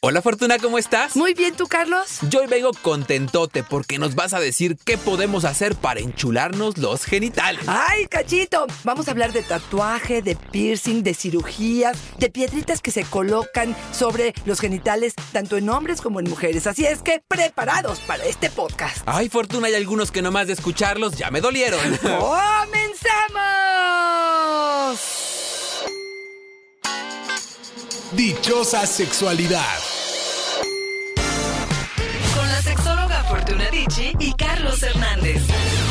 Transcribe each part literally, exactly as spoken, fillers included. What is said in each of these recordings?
Hola Fortuna, ¿cómo estás? Muy bien, ¿tú, Carlos? Yo hoy vengo contentote porque nos vas a decir qué podemos hacer para enchularnos los genitales. ¡Ay, cachito! Vamos a hablar de tatuaje, de piercing, de cirugías, de piedritas que se colocan sobre los genitales, tanto en hombres como en mujeres. Así es que, preparados para este podcast. Ay, Fortuna, hay algunos que nomás de escucharlos ya me dolieron. ¡Comenzamos! Dichosa sexualidad. Con la sexóloga Fortuna Dicci y Carlos Hernández.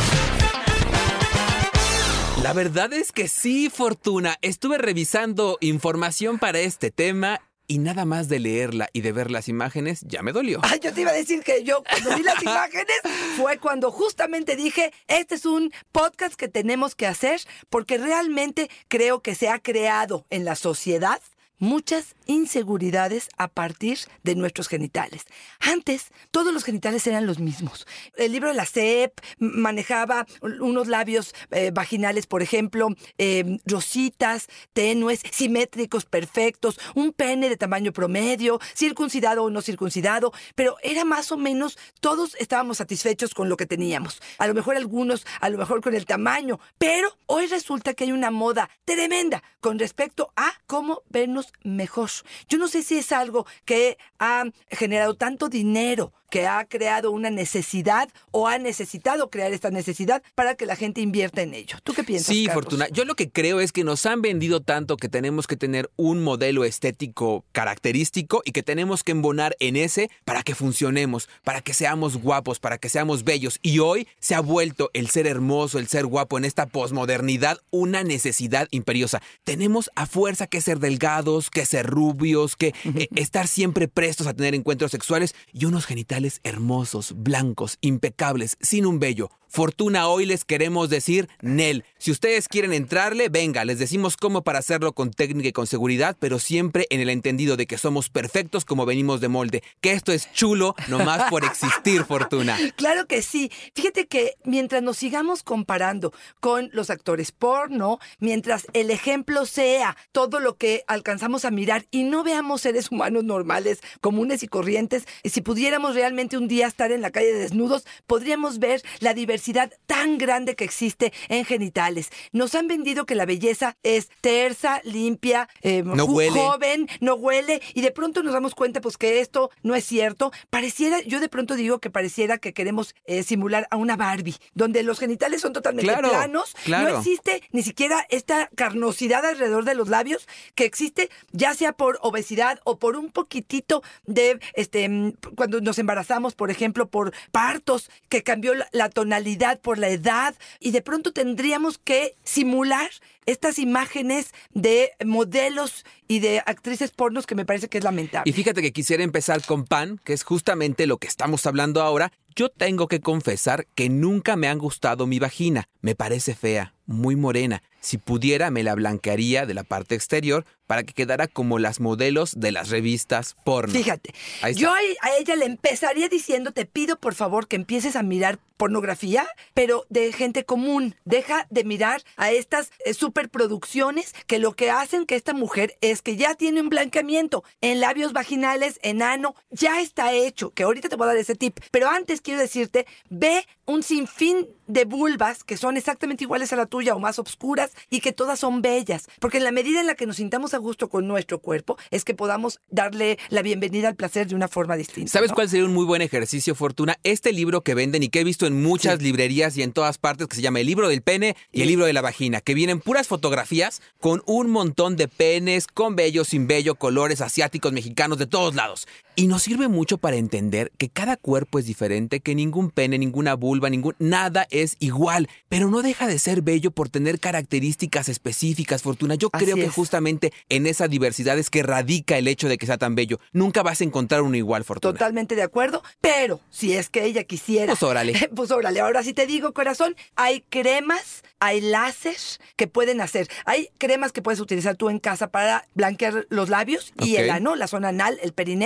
La verdad es que sí, Fortuna. Estuve revisando información para este tema y nada más de leerla y de ver las imágenes ya me dolió. Ay, yo te iba a decir que yo cuando vi las imágenes fue cuando justamente dije, este es un podcast que tenemos que hacer porque realmente creo que se ha creado en la sociedad muchas inseguridades a partir de nuestros genitales. Antes, todos los genitales eran los mismos. El libro de la S E P manejaba unos labios eh, vaginales, por ejemplo, eh, rositas, tenues, simétricos, perfectos, un pene de tamaño promedio, circuncidado o no circuncidado, pero era más o menos, todos estábamos satisfechos con lo que teníamos. A lo mejor algunos, a lo mejor con el tamaño, pero hoy resulta que hay una moda tremenda con respecto a cómo vernos mejor. Yo no sé si es algo que ha generado tanto dinero, que ha creado una necesidad o ha necesitado crear esta necesidad para que la gente invierta en ello. ¿Tú qué piensas, Sí, Carlos? Fortuna. Yo lo que creo es que nos han vendido tanto que tenemos que tener un modelo estético característico y que tenemos que embonar en ese para que funcionemos, para que seamos guapos, para que seamos bellos. Y hoy se ha vuelto el ser hermoso, el ser guapo en esta posmodernidad una necesidad imperiosa. Tenemos a fuerza que ser delgados, que ser rubios, que eh, estar siempre prestos a tener encuentros sexuales y unos genitales hermosos, blancos, impecables, sin un vello. Fortuna, hoy les queremos decir, Nel, si ustedes quieren entrarle, venga, les decimos cómo para hacerlo con técnica y con seguridad, pero siempre en el entendido de que somos perfectos como venimos de molde, que esto es chulo nomás por existir, Fortuna. Claro que sí. Fíjate que mientras nos sigamos comparando con los actores porno, mientras el ejemplo sea todo lo que alcanzamos a mirar y no veamos seres humanos normales, comunes y corrientes, si pudiéramos realmente un día estar en la calle desnudos, podríamos ver la diversidad tan grande que existe en genitales. Nos han vendido que la belleza es tersa, limpia, eh, no huele. joven, no huele, y de pronto nos damos cuenta pues que esto no es cierto. Pareciera, yo de pronto digo que pareciera que queremos eh, simular a una Barbie, donde los genitales son totalmente claro, planos, claro. No existe ni siquiera esta carnosidad alrededor de los labios que existe ya sea por obesidad o por un poquitito de, este, cuando nos embarazamos, por ejemplo, por partos, que cambió la, la tonalidad por la edad, y de pronto tendríamos que simular estas imágenes de modelos y de actrices pornos que me parece que es lamentable. Y fíjate que quisiera empezar con Pan, que es justamente lo que estamos hablando ahora. Yo tengo que confesar que nunca me ha gustado mi vagina. Me parece fea, muy morena. Si pudiera, me la blanquearía de la parte exterior para que quedara como las modelos de las revistas porno. Fíjate, yo a ella le empezaría diciendo, te pido por favor que empieces a mirar pornografía, pero de gente común. Deja de mirar a estas eh, superproducciones que lo que hacen que esta mujer es que ya tiene un blanqueamiento en labios vaginales, en ano, ya está hecho, que ahorita te voy a dar ese tip. Pero antes quiero decirte, ve un sinfín de vulvas que son exactamente iguales a la tuya o más obscuras y que todas son bellas. Porque en la medida en la que nos sintamos a gusto con nuestro cuerpo es que podamos darle la bienvenida al placer de una forma distinta. ¿Sabes ¿no? cuál sería un muy buen ejercicio, Fortuna? Este libro que venden y que he visto en muchas sí. librerías y en todas partes, que se llama El libro del pene y El libro de la vagina, que vienen puras fotografías con un montón de penes, con vello, sin vello, colores asiáticos, mexicanos, de todos lados. Y nos sirve mucho para entender que cada cuerpo es diferente, que ningún pene, ninguna vulva, ningún nada es igual, pero no deja de ser bello por tener características específicas, Fortuna. Yo Así creo que es. justamente en esa diversidad es que radica el hecho de que sea tan bello. Nunca vas a encontrar uno igual, Fortuna. Totalmente de acuerdo, pero si es que ella quisiera... Pues órale. Pues órale, ahora sí te digo, corazón, hay cremas, hay láser que pueden hacer. Hay cremas que puedes utilizar tú en casa para blanquear los labios y Ok. el ano, la zona anal, el periné.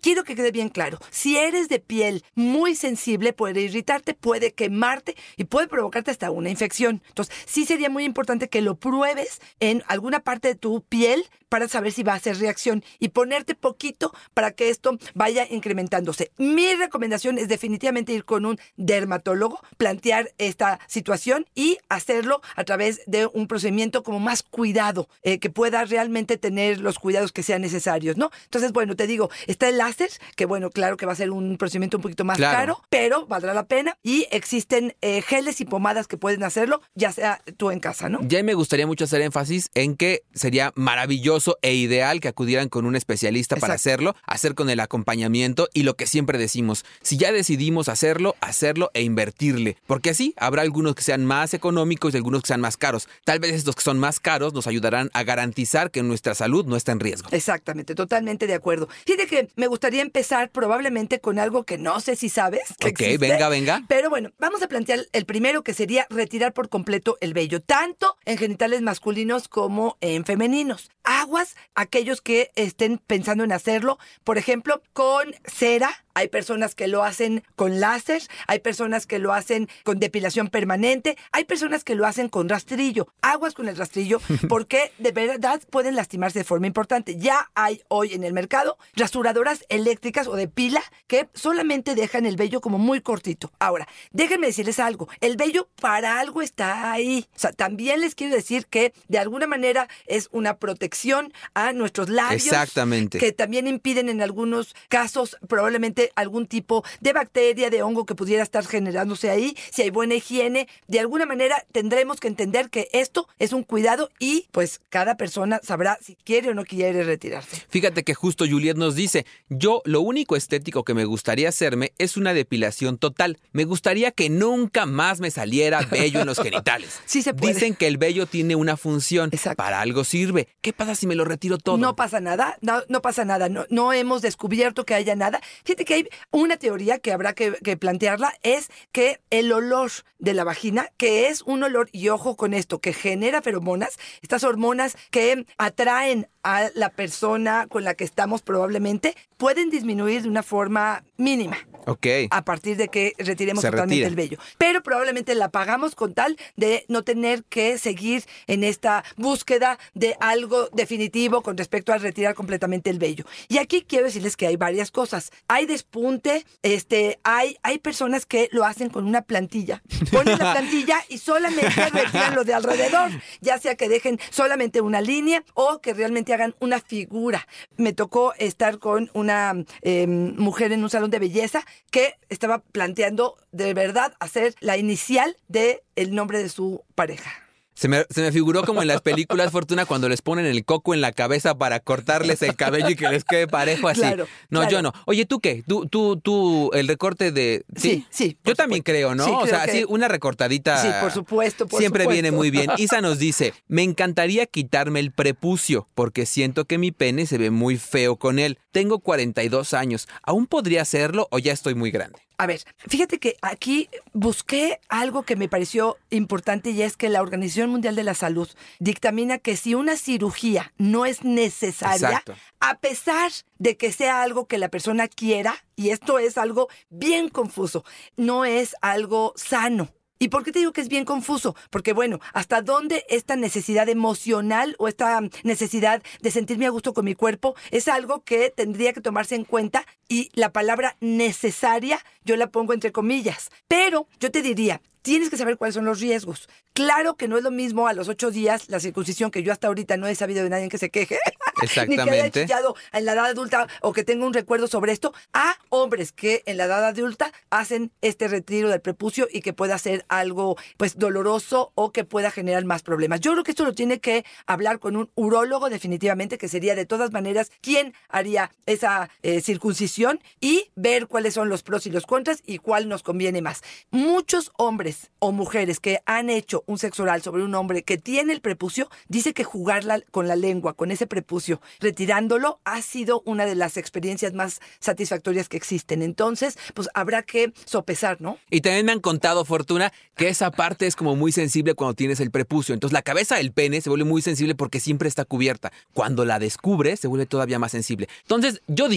quiero que quede bien claro. Si eres de piel muy sensible, puede irritarte, puede quemarte y puede provocarte hasta una infección. Entonces, sí sería muy importante que lo pruebes en alguna parte de tu piel para saber si va a hacer reacción y ponerte poquito para que esto vaya incrementándose. Mi recomendación es definitivamente ir con un dermatólogo, plantear esta situación y hacerlo a través de un procedimiento como más cuidado, eh, que pueda realmente tener los cuidados que sean necesarios, ¿no? Entonces, bueno, te digo, está el láser, que bueno, claro que va a ser un procedimiento un poquito más claro. caro, pero valdrá la pena, y existen eh, geles y pomadas que pueden hacerlo, ya sea tú en casa, ¿no? Ya me gustaría mucho hacer énfasis en que sería maravilloso e ideal que acudieran con un especialista Exacto. para hacerlo, hacer con el acompañamiento y lo que siempre decimos, si ya decidimos hacerlo, hacerlo e invertirle, porque así habrá algunos que sean más económicos y algunos que sean más caros. Tal vez estos que son más caros nos ayudarán a garantizar que nuestra salud no está en riesgo. Exactamente, totalmente de acuerdo. Fíjate que me gustaría empezar probablemente con algo que no sé si sabes que Ok, existe, venga, venga. pero bueno, vamos a plantear el primero, que sería retirar por completo el vello, tanto en genitales masculinos como en femeninos. Aguas aquellos que estén pensando en hacerlo, por ejemplo, con cera. Hay personas que lo hacen con láser, hay personas que lo hacen con depilación permanente, hay personas que lo hacen con rastrillo. Aguas con el rastrillo, porque de verdad pueden lastimarse de forma importante. Ya hay hoy en el mercado rasuradoras eléctricas o de pila que solamente dejan el vello como muy cortito. Ahora, déjenme decirles algo, el vello para algo está ahí. O sea, también les quiero decir que de alguna manera es una protección a nuestros labios. Exactamente. Que también impiden en algunos casos probablemente algún tipo de bacteria, de hongo que pudiera estar generándose ahí. Si hay buena higiene, de alguna manera tendremos que entender que esto es un cuidado y pues cada persona sabrá si quiere o no quiere retirarse. Fíjate que justo Juliet nos dice, yo lo único estético que me gustaría hacerme es una depilación total. Me gustaría que nunca más me saliera vello en los genitales. Sí se puede. Dicen que el vello tiene una función. Exacto. Para algo sirve. ¿Qué pasa si me lo retiro todo? No pasa nada, no, no pasa nada, no, no hemos descubierto que haya nada. Fíjate que hay una teoría que habrá que, que plantearla, es que el olor de la vagina, que es un olor, y ojo con esto, que genera feromonas, estas hormonas que atraen a la persona con la que estamos probablemente, pueden disminuir de una forma mínima. Ok. A partir de que retiremos Se totalmente retire. el vello. Pero probablemente la pagamos con tal de no tener que seguir en esta búsqueda de algo definitivo con respecto a retirar completamente el vello. Y aquí quiero decirles que hay varias cosas. Hay despunte, este, hay, hay personas que lo hacen con una plantilla. Ponen la plantilla y solamente retiran lo de alrededor. Ya sea que dejen solamente una línea o que realmente hagan una figura. Me tocó estar con una eh, mujer en un salón de belleza que estaba planteando de verdad hacer la inicial de el nombre de su pareja. Se me, se me figuró como en las películas, Fortuna, cuando les ponen el coco en la cabeza para cortarles el cabello y que les quede parejo así. Claro, no, claro. yo no. Oye, ¿tú qué? ¿Tú, tú, tú, el recorte de...? Sí, sí, por Yo también supuesto. creo, ¿no? Sí, o creo sea, que- sí, una recortadita... Sí, por supuesto, por siempre supuesto. viene muy bien. Isa nos dice, me encantaría quitarme el prepucio porque siento que mi pene se ve muy feo con él. Tengo cuarenta y dos años. ¿Aún podría hacerlo o ya estoy muy grande? A ver, fíjate que aquí busqué algo que me pareció importante, y es que la Organización Mundial de la Salud dictamina que si una cirugía no es necesaria, Exacto. a pesar de que sea algo que la persona quiera, y esto es algo bien confuso, no es algo sano. ¿Y por qué te digo que es bien confuso? Porque, bueno, ¿hasta dónde esta necesidad emocional o esta necesidad de sentirme a gusto con mi cuerpo es algo que tendría que tomarse en cuenta? Y la palabra necesaria yo la pongo entre comillas. Pero yo te diría, tienes que saber cuáles son los riesgos. Claro que no es lo mismo a los ocho días la circuncisión, que yo hasta ahorita no he sabido de nadie que se queje, ni que haya Exactamente. chillado en la edad adulta o que tenga un recuerdo sobre esto, a hombres que en la edad adulta hacen este retiro del prepucio y que pueda ser algo pues doloroso o que pueda generar más problemas. Yo creo que esto lo tiene que hablar con un urólogo definitivamente, que sería de todas maneras quien haría esa eh, circuncisión, y ver cuáles son los pros y los contras y cuál nos conviene más. Muchos hombres o mujeres que han hecho un sexo oral sobre un hombre que tiene el prepucio, dice que jugarla con la lengua, con ese prepucio, retirándolo, ha sido una de las experiencias más satisfactorias que existen. Entonces, pues habrá que sopesar, ¿no? Y también me han contado, Fortuna, que esa parte es como muy sensible cuando tienes el prepucio. Entonces la cabeza del pene se vuelve muy sensible porque siempre está cubierta. Cuando la descubres, se vuelve todavía más sensible. Entonces, yo digo,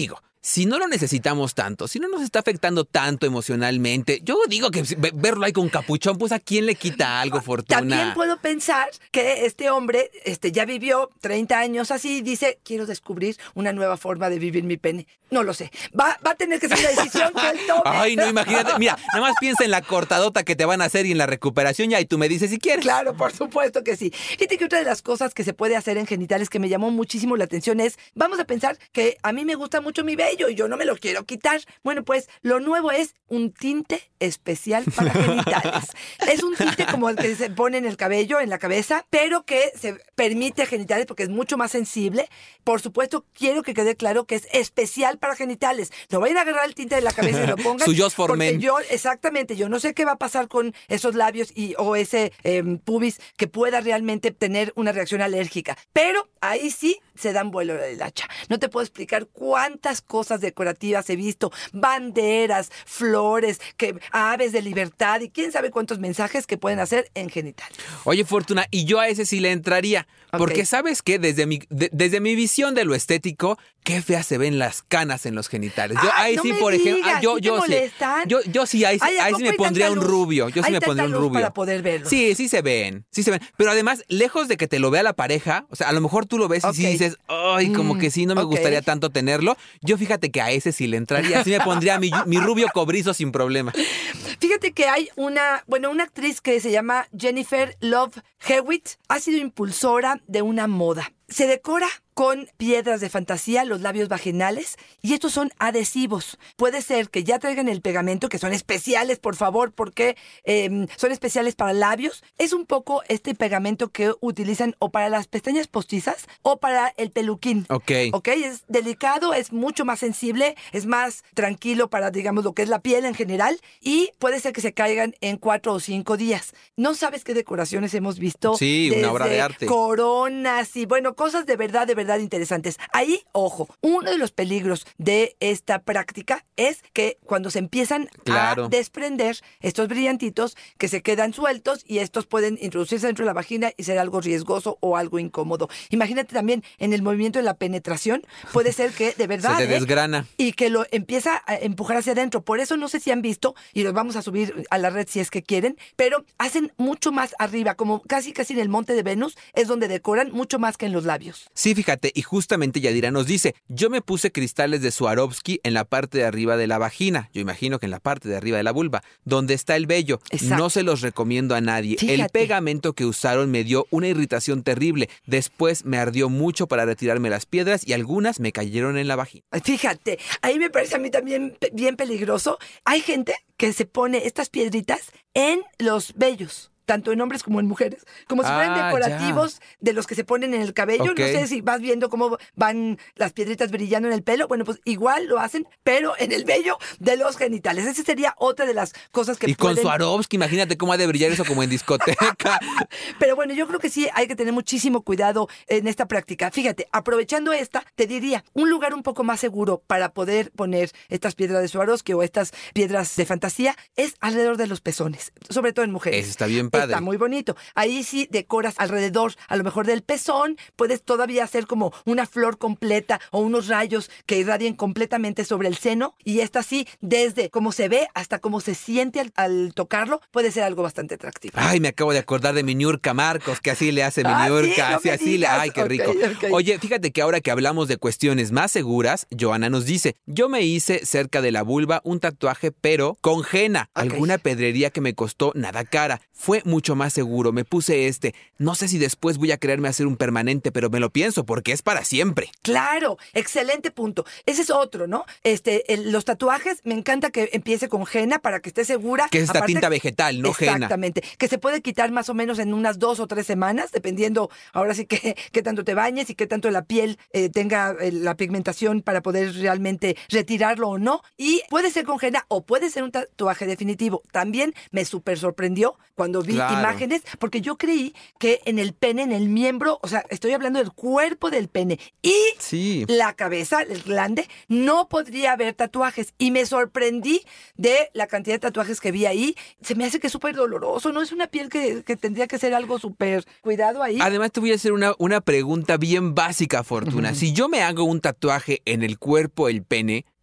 si no lo necesitamos tanto, si no nos está afectando tanto emocionalmente, yo digo que verlo ahí con capuchón, pues ¿a quién le quita algo, Fortuna? También puedo pensar que este hombre este, ya vivió treinta años así y dice, quiero descubrir una nueva forma de vivir mi pene. No lo sé. Va, va a tener que ser una decisión que él tome. Ay, no, imagínate. Mira, nada más piensa en la cortadota que te van a hacer y en la recuperación ya, y tú me dices si quieres. Claro, por supuesto que sí. Fíjate que otra de las cosas que se puede hacer en genitales que me llamó muchísimo la atención es, vamos a pensar que a mí me gusta mucho mi vello y yo no me lo quiero quitar. Bueno, pues lo nuevo es un tinte especial para genitales. Es un tinte como el que se pone en el cabello, en la cabeza, pero que se permite genitales porque es mucho más sensible. Por supuesto, quiero que quede claro que es especial para genitales. No vayan a agarrar el tinte de la cabeza y lo pongan. Su Just for Men. Yo, exactamente, yo no sé qué va a pasar con esos labios y, o ese eh, pubis que pueda realmente tener una reacción alérgica. Pero ahí sí se dan vuelo a la hilacha. No te puedo explicar cuántas cosas decorativas he visto, banderas, flores, que, aves de libertad y quién sabe cuántos mensajes que pueden hacer en genital. Oye, Fortuna, y yo a ese sí le entraría, Ok. porque ¿sabes qué? Desde mi, de- desde mi visión de lo estético, qué feas se ven las canas en los genitales. Yo Ay, ahí no sí, me por ejemplo, digas, ah, yo, ¿sí te yo sí, molestan? yo, yo sí, ahí, sí- Ay, ¿a ahí poco sí me hay pondría tanta un luz? rubio, yo sí Hay me tanta pondría un luz rubio. para poder verlos. Sí, sí se ven, sí se ven. Pero además, lejos de que te lo vea la pareja, o sea, a lo mejor tú lo ves y sí Ok. dices, ay, como Mm, que sí, no me ok. gustaría tanto tenerlo. Yo fíjate que a ese sí le entraría, sí me pondría mi, mi rubio cobrizo sin problema. Fíjate que hay una, bueno, una actriz que se llama Jennifer Love Hewitt, ha sido impulsora de una moda. Se decora con piedras de fantasía los labios vaginales y estos son adhesivos. Puede ser que ya traigan el pegamento, que son especiales, por favor, porque eh, son especiales para labios. Es un poco este pegamento que utilizan o para las pestañas postizas o para el peluquín. Ok. Ok, es delicado, es mucho más sensible, es más tranquilo para, digamos, lo que es la piel en general y puede ser que se caigan en cuatro o cinco días. No sabes qué decoraciones hemos visto. Sí, una obra de desde arte. Coronas y, bueno, cosas de verdad, de verdad interesantes. Ahí, ojo, uno de los peligros de esta práctica es que cuando se empiezan Claro. a desprender estos brillantitos que se quedan sueltos y estos pueden introducirse dentro de la vagina y ser algo riesgoso o algo incómodo. Imagínate también en el movimiento de la penetración, puede ser que de verdad... Se te ¿eh? desgrana. Y que lo empieza a empujar hacia adentro. Por eso no sé si han visto, y los vamos a subir a la red si es que quieren, pero hacen mucho más arriba, como casi casi en el monte de Venus, es donde decoran mucho más que en los labios. Sí, fíjate, y justamente Yadira nos dice, yo me puse cristales de Swarovski en la parte de arriba de la vagina, yo imagino que en la parte de arriba de la vulva, donde está el vello. Exacto. No se los recomiendo a nadie. El Fíjate. pegamento que usaron me dio una irritación terrible. Después me ardió mucho para retirarme las piedras y algunas me cayeron en la vagina. Fíjate, ahí me parece a mí también pe- bien peligroso. Hay gente que se pone estas piedritas en los vellos, tanto en hombres como en mujeres, como si fueran Ah, decorativos de los que se ponen en el cabello. Ok. No sé si vas viendo cómo van las piedritas brillando en el pelo. Bueno, pues igual lo hacen, pero en el vello de los genitales. Esa sería otra de las cosas que Y con pueden... Swarovski, imagínate cómo ha de brillar eso como en discoteca. Pero bueno, yo creo que sí hay que tener muchísimo cuidado en esta práctica. Fíjate, aprovechando esta, te diría, un lugar un poco más seguro para poder poner estas piedras de Swarovski o estas piedras de fantasía es alrededor de los pezones, sobre todo en mujeres. Eso está bien padre. Está muy bonito. Ahí sí decoras alrededor, a lo mejor del pezón, puedes todavía hacer como una flor completa o unos rayos que irradien completamente sobre el seno y esta sí, desde cómo se ve hasta cómo se siente al, al tocarlo, puede ser algo bastante atractivo. Ay, me acabo de acordar de mi Niurka Marcos, que así le hace mi Ah, Niurka, sí, no así, me así le... digas. Ay, qué Ok, rico. ok. Oye, fíjate que ahora que hablamos de cuestiones más seguras, Joana nos dice, yo me hice cerca de la vulva un tatuaje, pero con henna, Ok. alguna pedrería que me costó nada cara. Fue mucho más seguro, me puse este. No sé si después voy a quererme hacer un permanente, pero me lo pienso porque es para siempre. Claro, excelente punto. Ese es otro, ¿no? Este, el- los tatuajes, me encanta que empiece con henna para que esté segura. Que es esta Aparte- tinta vegetal, no henna. Exactamente. Que se puede quitar más o menos en unas dos o tres semanas, dependiendo ahora sí que qué tanto te bañes y qué tanto la piel eh, tenga eh, la pigmentación para poder realmente retirarlo o no. Y puede ser con henna o puede ser un tatuaje definitivo. También me súper sorprendió cuando vi Claro. imágenes, porque yo creí que en el pene, en el miembro, o sea, estoy hablando del cuerpo del pene y Sí. la cabeza, el glande, no podría haber tatuajes. Y me sorprendí de la cantidad de tatuajes que vi ahí. Se me hace que es súper doloroso, ¿no? Es una piel que, que tendría que ser algo súper cuidado ahí. Además, te voy a hacer una, una pregunta bien básica, Fortuna. Si yo me hago un tatuaje en el cuerpo, el pene,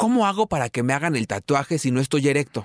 ¿cómo hago para que me hagan el tatuaje si no estoy erecto?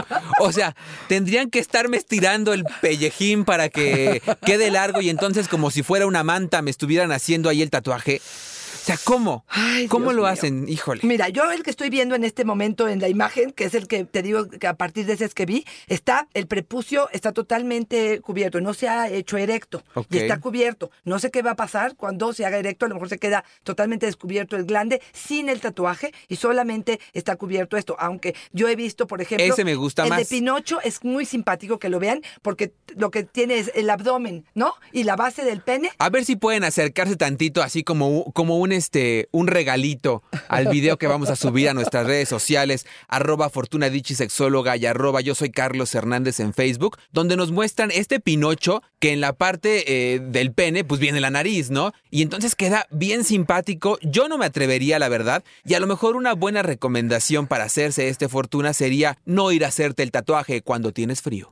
O sea, tendrían que estarme estirando el pellejín para que quede largo y entonces como si fuera una manta me estuvieran haciendo ahí el tatuaje. O sea, ¿cómo? Ay, ¿Cómo Dios lo mío. hacen? Híjole. Mira, yo el que estoy viendo en este momento en la imagen, que es el que te digo que a partir de ese es que vi, está, el prepucio está totalmente cubierto, no se ha hecho erecto, Ok. y está cubierto. No sé qué va a pasar cuando se haga erecto, a lo mejor se queda totalmente descubierto el glande sin el tatuaje y solamente está cubierto esto, aunque yo he visto, por ejemplo, Ese me gusta el más. de Pinocho es muy simpático que lo vean porque lo que tiene es el abdomen, ¿no? Y la base del pene. A ver si pueden acercarse tantito, así como, u- como un este un regalito al video que vamos a subir a nuestras redes sociales, arroba Fortuna Dicci Sexóloga y arroba Yo Soy Carlos Hernández en Facebook, donde nos muestran este Pinocho que en la parte eh, del pene pues viene la nariz, ¿no? Y entonces queda bien simpático. Yo no me atrevería, la verdad, y a lo mejor una buena recomendación para hacerse este Fortuna sería no ir a hacerte el tatuaje cuando tienes frío.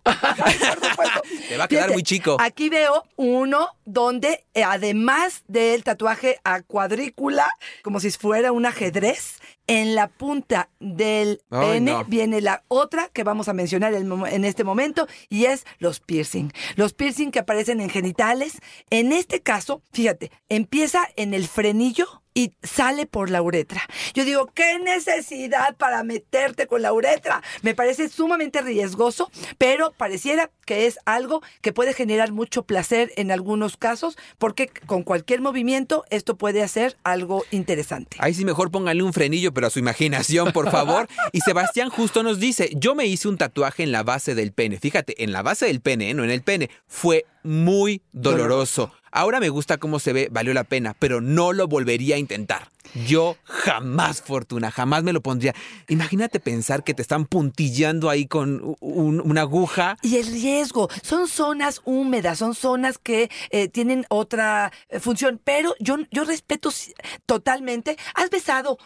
Te va a quedar Fíjate, muy chico. Aquí veo uno donde, eh, además del tatuaje a cuadrícula, como si fuera un ajedrez, en la punta del Ay, pene no. viene la otra que vamos a mencionar el mo- en este momento, y es los piercing. Los piercing que aparecen en genitales. En este caso, fíjate, empieza en el frenillo y sale por la uretra. Yo digo, ¿qué necesidad para meterte con la uretra? Me parece sumamente riesgoso, pero pareciera que es algo que puede generar mucho placer en algunos casos, porque con cualquier movimiento esto puede hacer algo interesante. Ahí sí mejor pónganle un frenillo, pero a su imaginación, por favor. Y Sebastián justo nos dice, yo me hice un tatuaje en la base del pene. Fíjate, en la base del pene, ¿eh? No en el pene. Fue muy doloroso. Ahora me gusta cómo se ve, valió la pena, pero no lo volvería a intentar. Yo jamás, Fortuna, jamás me lo pondría. Imagínate pensar que te están puntillando ahí con un- una aguja. Y el riesgo, son zonas húmedas, son zonas que eh, tienen otra eh, función, pero yo, yo respeto si- totalmente. ¿Has besado?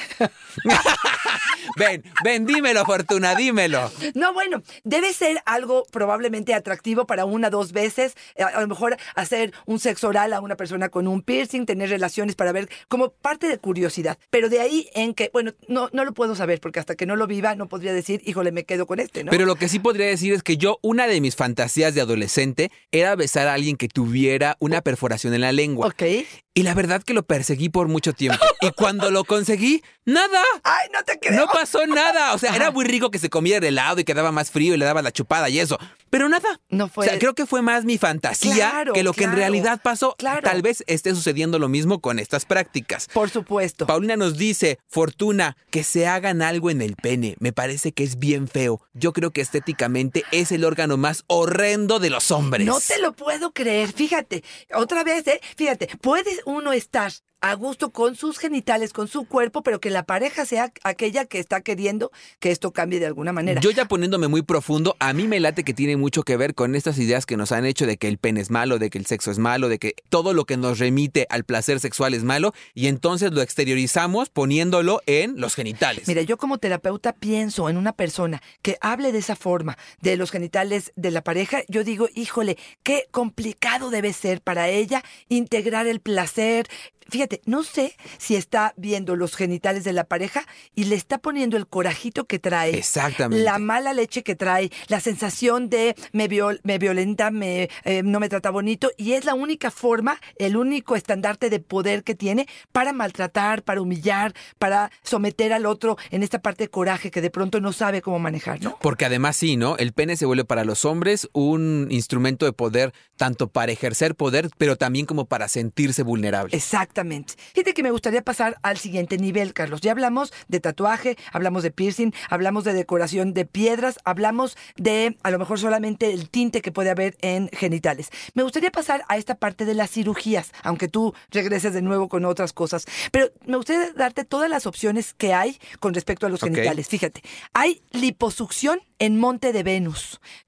Ven, ven, dímelo, Fortuna, dímelo. No, bueno, debe ser algo probablemente atractivo para una o dos veces. eh, A, a lo mejor hacer un sexo oral a una persona con un piercing, tener relaciones para ver como parte de curiosidad. Pero de ahí en que, bueno, no, no lo puedo saber porque hasta que no lo viva no podría decir, híjole, me quedo con este, ¿no? Pero lo que sí podría decir es que yo, una de mis fantasías de adolescente era besar a alguien que tuviera una perforación en la lengua. Ok. Y la verdad que lo perseguí por mucho tiempo. Y cuando lo conseguí, ¡nada! ¡Ay, no te creo! No pasó nada. O sea, era muy rico que se comiera el helado y quedaba más frío y le daba la chupada y eso. Pero nada. No fue- O sea, creo que fue más mi fantasía Claro, que lo que en claro, realidad pasó. claro. Tal vez esté sucediendo lo mismo con estas prácticas. Por supuesto. Paulina nos dice, Fortuna, que se hagan algo en el pene. Me parece que es bien feo. Yo creo que estéticamente es el órgano más horrendo de los hombres. No te lo puedo creer. Fíjate, otra vez, ¿eh? Fíjate, puede uno estar a gusto con sus genitales, con su cuerpo, pero que la pareja sea aquella que está queriendo que esto cambie de alguna manera. Yo ya poniéndome muy profundo, a mí me late que tiene mucho que ver con estas ideas que nos han hecho de que el pene es malo, de que el sexo es malo, de que todo lo que nos remite al placer sexual es malo y entonces lo exteriorizamos poniéndolo en los genitales. Mira, yo como terapeuta pienso en una persona que hable de esa forma de los genitales de la pareja. Yo digo, híjole, qué complicado debe ser para ella integrar el placer. Fíjate, no sé si está viendo los genitales de la pareja y le está poniendo el corajito que trae. Exactamente. La mala leche que trae, la sensación de me, viol, me violenta, me, eh, no me trata bonito, y es la única forma, el único estandarte de poder que tiene para maltratar, para humillar, para someter al otro en esta parte de coraje que de pronto no sabe cómo manejar, ¿no? Porque además sí, ¿no? El pene se vuelve para los hombres un instrumento de poder, tanto para ejercer poder, pero también como para sentirse vulnerable. Exactamente. Fíjate que me gustaría pasar al siguiente nivel, Carlos. Ya hablamos de tatuaje, hablamos de piercing, hablamos de decoración de piedras, hablamos de a lo mejor solamente el tinte que puede haber en genitales. Me gustaría pasar a esta parte de las cirugías, aunque tú regreses de nuevo con otras cosas. Pero me gustaría darte todas las opciones que hay con respecto a los Ok. genitales. Fíjate, hay liposucción en Monte de Venus.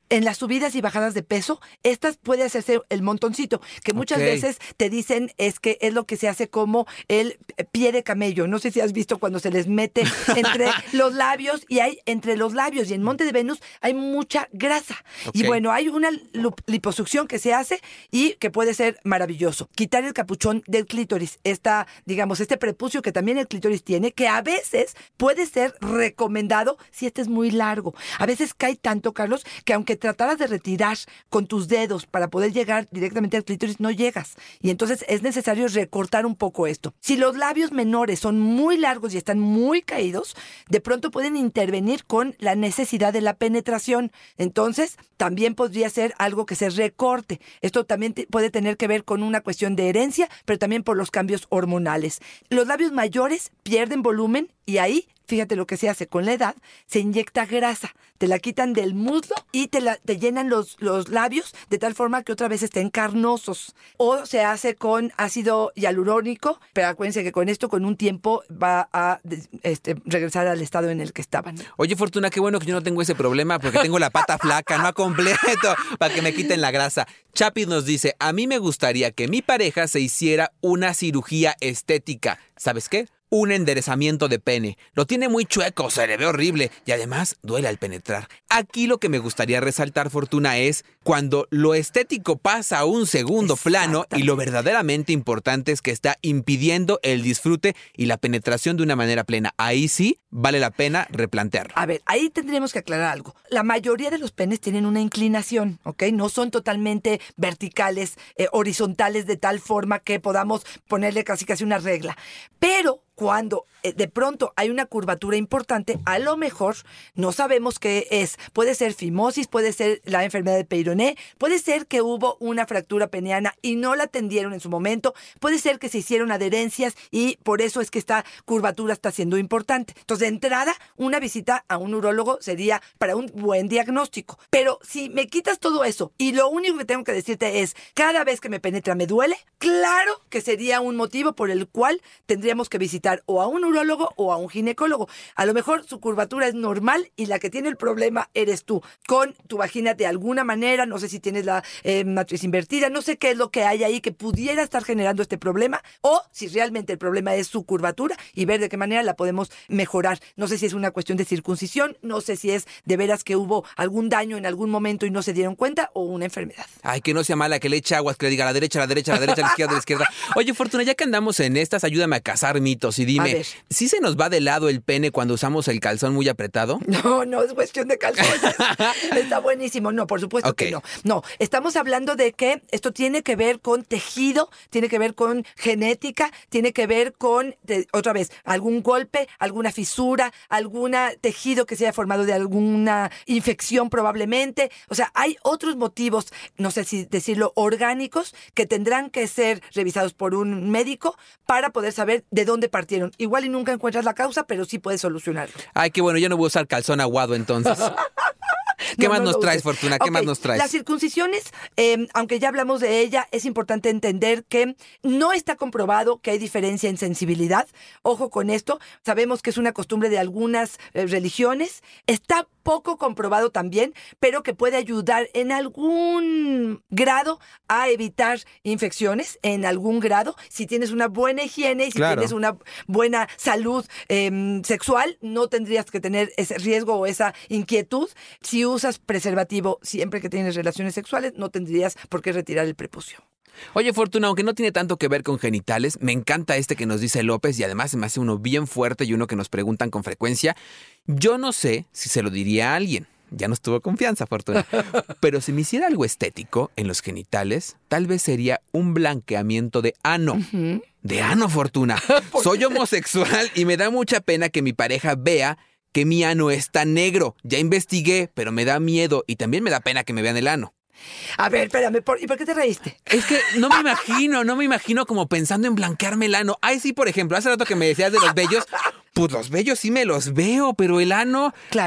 en las subidas y bajadas de peso, estas puede hacerse el montoncito, que muchas Ok. veces te dicen es que es lo que se hace como el pie de camello. No sé si has visto cuando se les mete entre los labios y hay entre los labios y en Monte de Venus hay mucha grasa. Ok. Y bueno, hay una lu- liposucción que se hace y que puede ser maravilloso. Quitar el capuchón del clítoris, esta, digamos, este prepucio que también el clítoris tiene, que a veces puede ser recomendado si este es muy largo. A veces cae tanto, Carlos, que aunque trataras de retirar con tus dedos para poder llegar directamente al clítoris, no llegas. Y entonces es necesario recortar un poco esto. Si los labios menores son muy largos y están muy caídos, de pronto pueden intervenir con la necesidad de la penetración. Entonces, también podría ser algo que se recorte. Esto también te- puede tener que ver con una cuestión de herencia, pero también por los cambios hormonales. Los labios mayores pierden volumen y ahí, fíjate lo que se hace con la edad, se inyecta grasa, te la quitan del muslo y te, la, te llenan los, los labios de tal forma que otra vez estén carnosos. O se hace con ácido hialurónico, pero acuérdense que con esto, con un tiempo, va a este, regresar al estado en el que estaban. Oye, Fortuna, qué bueno que yo no tengo ese problema porque tengo la pata flaca, no a completo, para que me quiten la grasa. Chapis nos dice, a mí me gustaría que mi pareja se hiciera una cirugía estética. ¿Sabes qué? Un enderezamiento de pene. Lo tiene muy chueco, se le ve horrible y además duele al penetrar. Aquí lo que me gustaría resaltar, Fortuna, es cuando lo estético pasa a un segundo plano y lo verdaderamente importante es que está impidiendo el disfrute y la penetración de una manera plena. Ahí sí vale la pena replantearlo. A ver, ahí tendríamos que aclarar algo. La mayoría de los penes tienen una inclinación, ¿ok? No son totalmente verticales, eh, horizontales, de tal forma que podamos ponerle casi casi una regla. Pero cuando eh, de pronto hay una curvatura importante, a lo mejor no sabemos qué es. Puede ser fimosis, puede ser la enfermedad de Peyroné, puede ser que hubo una fractura peneana y no la atendieron en su momento, puede ser que se hicieron adherencias y por eso es que esta curvatura está siendo importante. Entonces, de entrada, una visita a un urólogo sería para un buen diagnóstico. Pero si me quitas todo eso y lo único que tengo que decirte es, cada vez que me penetra me duele, claro que sería un motivo por el cual tendríamos que visitar o a un urólogo o a un ginecólogo. A lo mejor su curvatura es normal y la que tiene el problema eres tú. Con tu vagina de alguna manera, no sé si tienes la eh, matriz invertida, no sé qué es lo que hay ahí que pudiera estar generando este problema o si realmente el problema es su curvatura y ver de qué manera la podemos mejorar. No sé si es una cuestión de circuncisión, no sé si es de veras que hubo algún daño en algún momento y no se dieron cuenta o una enfermedad. Ay, que no sea mala, que le eche aguas, que le diga a la derecha, a la derecha, a la derecha, a la izquierda, a la izquierda. Oye, Fortuna, ya que andamos en estas, ayúdame a cazar mitos y A dime, ver. ¿sí se nos va de lado el pene cuando usamos el calzón muy apretado? No, no es cuestión de calzones. Está buenísimo. No, por supuesto Ok. que no. No, estamos hablando de que esto tiene que ver con tejido, tiene que ver con genética, tiene que ver con, de- otra vez, algún golpe, alguna fisura, algún tejido que se haya formado de alguna infección probablemente. O sea, hay otros motivos, no sé si decirlo, orgánicos, que tendrán que ser revisados por un médico para poder saber de dónde partieron. Igual y nunca encuentras la causa, pero sí puedes solucionarlo. Ay, qué bueno, yo no voy a usar calzón aguado entonces. ¿Qué No, más no nos lo traes, uses. Fortuna? ¿Qué Ok, más nos traes? Las circuncisiones, eh, aunque ya hablamos de ella, es importante entender que no está comprobado que hay diferencia en sensibilidad. Ojo con esto. Sabemos que es una costumbre de algunas eh, religiones. Está poco comprobado también, pero que puede ayudar en algún grado a evitar infecciones, en algún grado. Si tienes una buena higiene y si Claro. tienes una buena salud eh, sexual, no tendrías que tener ese riesgo o esa inquietud. Si usas preservativo siempre que tienes relaciones sexuales, no tendrías por qué retirar el prepucio. Oye, Fortuna, aunque no tiene tanto que ver con genitales, me encanta este que nos dice López y además se me hace uno bien fuerte y uno que nos preguntan con frecuencia. Yo no sé si se lo diría a alguien. Ya nos tuvo confianza, Fortuna. Pero si me hiciera algo estético en los genitales, tal vez sería un blanqueamiento de ano. Uh-huh. De ano, Fortuna. Soy homosexual y me da mucha pena que mi pareja vea que mi ano está negro. Ya investigué, pero me da miedo y también me da pena que me vean el ano. A ver, espérame, ¿por, ¿y por qué te reíste? Es que no me imagino, no me imagino como pensando en blanquearme el ano. Ay, sí, por ejemplo, hace rato que me decías de los vellos, pues los vellos sí me los veo, pero el ano... Claro.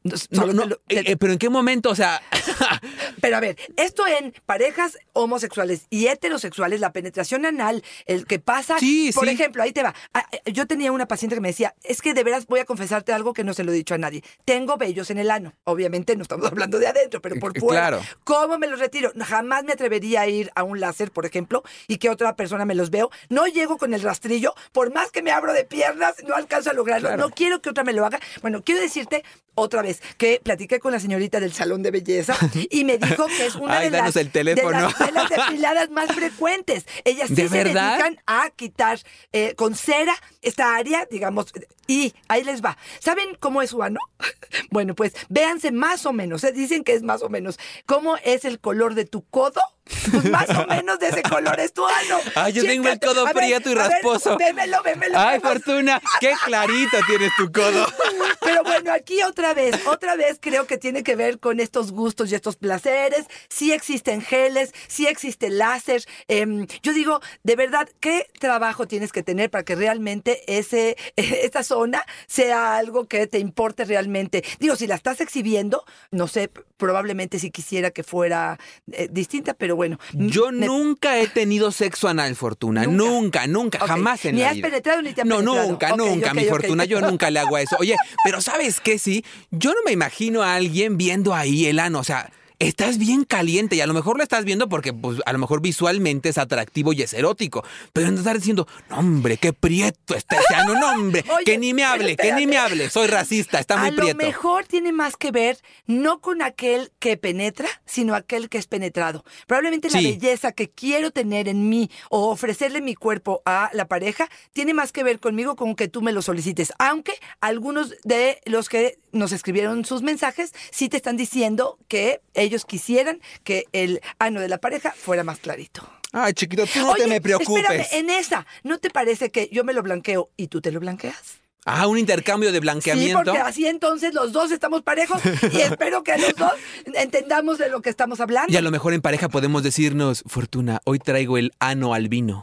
No, no, Lo, te, eh, pero ¿en qué momento? O sea... Pero a ver, esto en parejas homosexuales y heterosexuales, la penetración anal, el que pasa... Sí, por sí. ejemplo, ahí te va. Yo tenía una paciente que me decía, es que de veras voy a confesarte algo que no se lo he dicho a nadie. Tengo vellos en el ano. Obviamente no estamos hablando de adentro, pero por fuera. Claro. ¿Cómo me los retiro? Jamás me atrevería a ir a un láser, por ejemplo, y que otra persona me los veo. No llego con el rastrillo, por más que me abro de piernas, no alcanzo a lograrlo. Claro. No quiero que otra me lo haga. Bueno, quiero decirte otra vez que platiqué con la señorita del salón de belleza y me dijo que es una Ay, de, danos las, el teléfono. de las telas depiladas más frecuentes. Ellas sí ¿De se verdad? dedican a quitar eh, con cera esta área, digamos, y ahí les va. ¿Saben cómo es su ano? Bueno, pues véanse más o menos, ¿eh? Dicen que es más o menos. ¿Cómo es el color de tu codo? Pues más o menos de ese color es tu ano. Ay, yo tengo el Chécate. codo A ver, prieto y a ver, rasposo. Vémelo, vémelo. Ay, vémelo. Fortuna, qué clarito tienes tu codo. Pero bueno, aquí otra vez, otra vez creo que tiene que ver con estos gustos y estos placeres. Sí existen geles, sí existe láser. Eh, yo digo, de verdad, ¿qué trabajo tienes que tener para que realmente ese, esta zona sea algo que te importe realmente? Digo, si la estás exhibiendo, no sé, probablemente si quisiera que fuera eh, distinta, pero bueno. Yo me, nunca he tenido sexo anal, Fortuna. Nunca, nunca, nunca okay. jamás en ni la has vida. penetrado ni te has no, penetrado. nunca, okay, nunca, okay, mi okay. Fortuna. Yo nunca le hago a eso. Oye, pero ¿sabes qué? Sí, yo no me imagino a alguien viendo ahí el ano. O sea, estás bien caliente y a lo mejor lo estás viendo porque pues, a lo mejor visualmente es atractivo y es erótico. Pero no estar diciendo, no, hombre, qué prieto está ese ano. No, hombre, Oye, que ni me hable, espérate. que ni me hable. Soy racista, está muy a prieto. A lo mejor tiene más que ver no con aquel que penetra, sino aquel que es penetrado. Probablemente la Sí. belleza que quiero tener en mí o ofrecerle mi cuerpo a la pareja tiene más que ver conmigo con que tú me lo solicites. Aunque algunos de los que nos escribieron sus mensajes sí te están diciendo que ellos quisieran que el ano de la pareja fuera más clarito. Ay, chiquito, tú no Oye, te me preocupes. espérame, en esa, ¿no te parece que yo me lo blanqueo y tú te lo blanqueas? Ah, un intercambio de Sí, blanqueamiento. porque así entonces los dos estamos parejos y espero que los dos entendamos de lo que estamos hablando. Y a lo mejor en pareja podemos decirnos, Fortuna, hoy traigo el ano albino.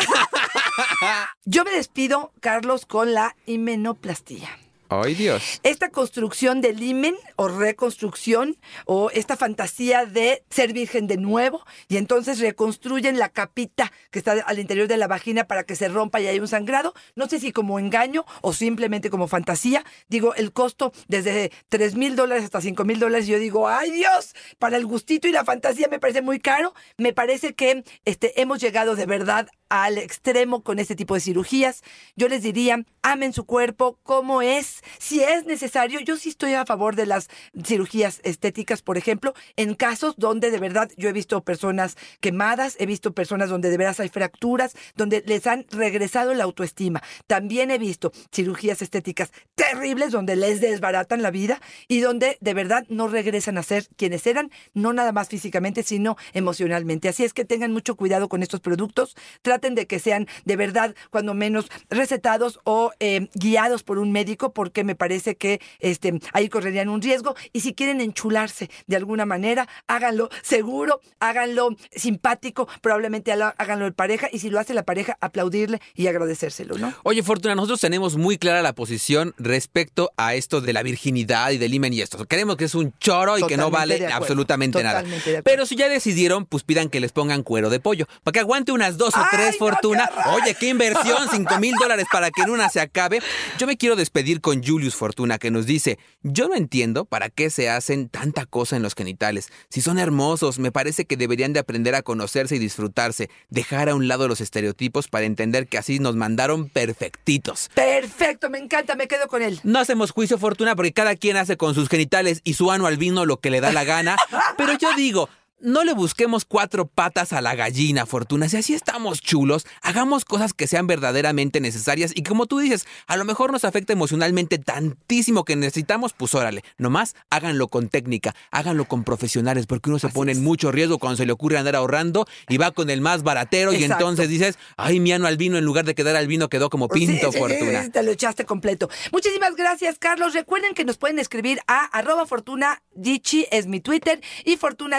Yo me despido, Carlos, con la himenoplastía. ¡Ay, Dios! Esta construcción del himen o reconstrucción o esta fantasía de ser virgen de nuevo y entonces reconstruyen la capita que está al interior de la vagina para que se rompa y haya un sangrado. No sé si como engaño o simplemente como fantasía. Digo, el costo desde tres mil dólares hasta cinco mil dólares. Yo digo, ¡ay, Dios! Para el gustito y la fantasía me parece muy caro. Me parece que este, hemos llegado de verdad al extremo con este tipo de cirugías. Yo les diría, amen su cuerpo como es. Si es necesario, yo sí estoy a favor de las cirugías estéticas, por ejemplo, en casos donde de verdad yo he visto personas quemadas, he visto personas donde de veras hay fracturas, donde les han regresado la autoestima. También he visto cirugías estéticas terribles donde les desbaratan la vida y donde de verdad no regresan a ser quienes eran, no nada más físicamente, sino emocionalmente. Así es que tengan mucho cuidado con estos productos, traten de que sean de verdad, cuando menos, recetados o eh, guiados por un médico, porque me parece que este, ahí correrían un riesgo. Y si quieren enchularse de alguna manera, háganlo seguro, háganlo simpático, probablemente háganlo en pareja, y si lo hace la pareja, aplaudirle y agradecérselo, ¿no? Oye, Fortuna, nosotros tenemos muy clara la posición respecto a esto de la virginidad y del himen y esto. Creemos que es un choro y Totalmente que no vale de acuerdo, absolutamente totalmente nada. de acuerdo. Pero si ya decidieron, pues pidan que les pongan cuero de pollo. Para que aguante unas dos o ¡Ay, tres, no, Fortuna. qué horror! Oye, qué inversión, cinco mil dólares para que en una se acabe. Yo me quiero despedir con Julius Fortuna, que nos dice, yo no entiendo para qué se hacen tanta cosa en los genitales. Si son hermosos, me parece que deberían de aprender a conocerse y disfrutarse, dejar a un lado los estereotipos para entender que así nos mandaron perfectitos. Perfecto, me encanta, me quedo con él. No hacemos juicio, Fortuna, porque cada quien hace con sus genitales y su ano albino lo que le da la gana. Pero yo digo, no le busquemos cuatro patas a la gallina, Fortuna. Si así estamos chulos, hagamos cosas que sean verdaderamente necesarias y como tú dices, a lo mejor nos afecta emocionalmente tantísimo que necesitamos, pues órale, nomás háganlo con técnica, háganlo con profesionales, porque uno se Así pone es. en mucho riesgo cuando se le ocurre andar ahorrando y va con el más baratero. Exacto. Y entonces dices, ay, mi ano albino en lugar de quedar albino quedó como pinto, Sí, sí, Fortuna. sí, te lo echaste completo. Muchísimas gracias, Carlos. Recuerden que nos pueden escribir a arroba Fortuna Dichi, es mi Twitter, y Fortuna Dichi Sexual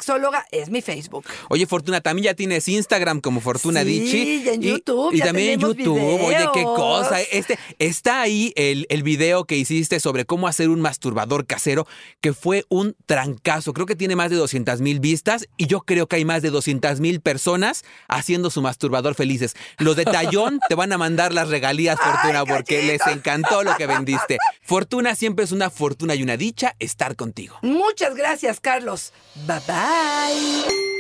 Sexóloga es mi Facebook. Oye, Fortuna, también ya tienes Instagram como Fortuna Sí, Dicci. y en YouTube, Y, y ya también en tenemos YouTube. Oye, qué videos. cosa. Este, está ahí el, el video que hiciste sobre cómo hacer un masturbador casero, que fue un trancazo. Creo que tiene más de doscientas mil vistas y yo creo que hay más de doscientas mil personas haciendo su masturbador felices. Los de Tallón te van a mandar las regalías, Fortuna, Ay, porque les cachito. encantó lo que vendiste. Fortuna, siempre es una fortuna y una dicha estar contigo. Muchas gracias, Carlos. Bye bye.